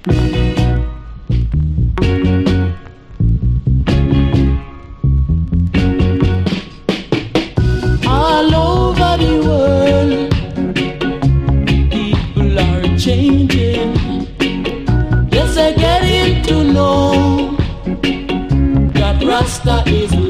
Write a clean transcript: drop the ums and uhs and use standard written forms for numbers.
All over the world, people are changing. Yes, they're getting to know that Rasta is